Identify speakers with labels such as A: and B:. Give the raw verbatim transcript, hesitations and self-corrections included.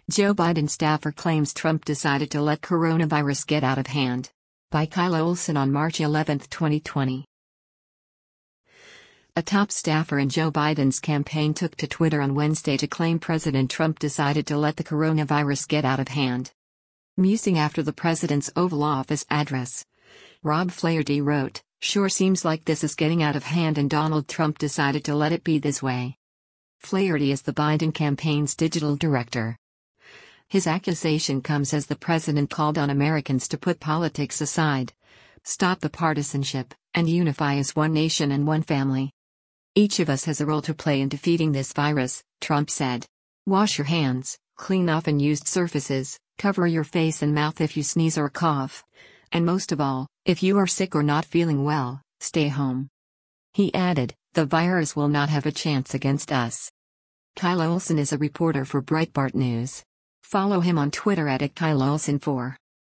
A: Joe Biden staffer claims Trump decided to let coronavirus get out of hand. By Kyla Olson on March eleventh, twenty twenty. A top staffer in Joe Biden's campaign took to Twitter on Wednesday to claim President Trump decided to let the coronavirus get out of hand. Musing after the president's Oval Office address, Rob Flaherty wrote, "Sure seems like this is getting out of hand and Donald Trump decided to let it be this way." Flaherty is the Biden campaign's digital director. His accusation comes as the president called on Americans to put politics aside, stop the partisanship, and unify as one nation and one family. "Each of us has a role to play in defeating this virus," Trump said. "Wash your hands, clean off unused surfaces, cover your face and mouth if you sneeze or cough. And most of all, if you are sick or not feeling well, stay home." He added, "The virus will not have a chance against us." Kyla Olson is a reporter for Breitbart News. Follow him on Twitter at Kyla Olson four.